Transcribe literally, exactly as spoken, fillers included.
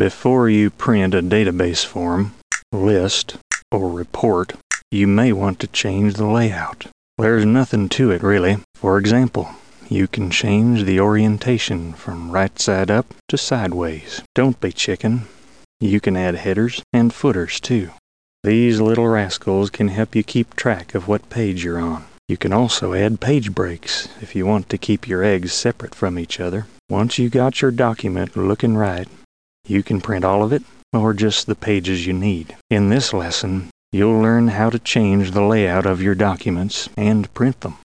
Before you print a database form, list, or report, you may want to change the layout. There's nothing to it really. For example, you can change the orientation from right side up to sideways. Don't be chicken. You can add headers and footers too. These little rascals can help you keep track of what page you're on. You can also add page breaks if you want to keep your eggs separate from each other. Once you got your document looking right, you can print all of it or just the pages you need. In this lesson, you'll learn how to change the layout of your documents and print them.